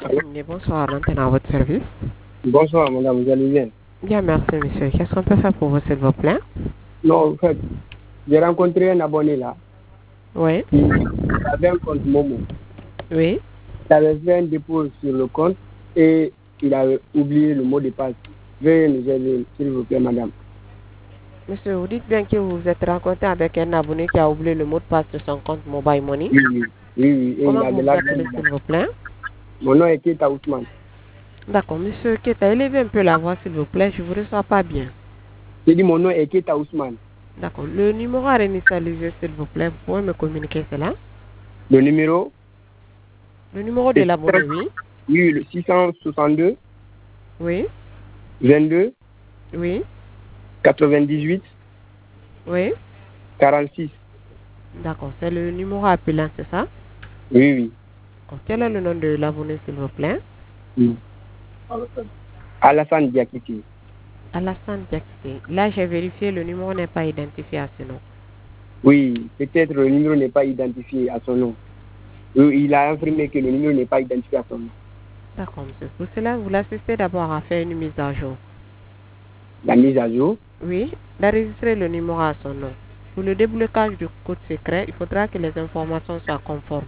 Et bonsoir, l'antenne à votre service. Bonsoir, madame, vous allez bien? Bien, merci, monsieur. Qu'est-ce qu'on peut faire pour vous, s'il vous plaît? Non, en fait, j'ai rencontré un abonné là. Oui. Il avait un compte Momo. Oui. Il avait fait un dépôt sur le compte et il avait oublié le mot de passe. Veuillez nous aider, s'il vous plaît, madame. Monsieur, vous dites bien que vous vous êtes rencontré avec un abonné qui a oublié le mot de passe de son compte Mobile Money. Oui, oui, oui, oui. Et Comment il a vous de vous l'argent. appelez, s'il vous plaît? Mon nom est Keita Ousmane. D'accord, monsieur Keta, élevez un peu la voix, s'il vous plaît. Je ne vous reçois pas bien. J'ai dit mon nom est Keita Ousmane. D'accord. Le numéro à réinitialiser, s'il vous plaît. Vous pouvez me communiquer cela? Le numéro Le numéro de l'abonné, oui. Oui, le 662 Oui. 22 Oui. 98 Oui. 46. D'accord. C'est le numéro appelant, c'est ça? Oui, oui. Quel est le nom de l'abonné, s'il vous plaît? Oui. Alassane Diakité. Alassane Diakité. Là, j'ai vérifié, le numéro n'est pas identifié à ce nom. Oui, peut-être le numéro n'est pas identifié à son nom. Il a affirmé que le numéro n'est pas identifié à son nom. D'accord, monsieur. Pour cela, vous l'assistez d'abord à faire une mise à jour. La mise à jour? Oui, d'enregistrer le numéro à son nom. Pour le déblocage du code secret, il faudra que les informations soient conformes.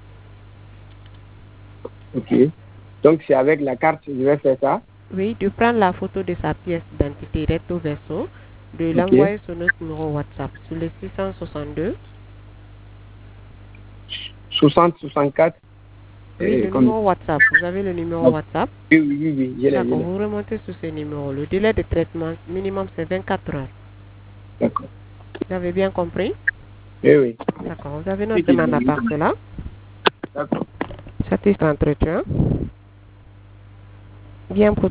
Ok. Donc c'est avec la carte que je vais faire ça? Oui, de prendre la photo de sa pièce d'identité recto verso, de Ok. l'envoyer sur notre numéro WhatsApp, sur le 662. 60-64. Oui, le numéro WhatsApp. Vous avez le numéro WhatsApp? Oui, oui, oui, oui. D'accord, vous remontez sur ce numéro. Le délai de traitement minimum, c'est 24 heures. D'accord. Vous avez bien compris? Oui, oui. D'accord, vous avez notre demande à part cela? D'accord. Satisfait entretien. Bien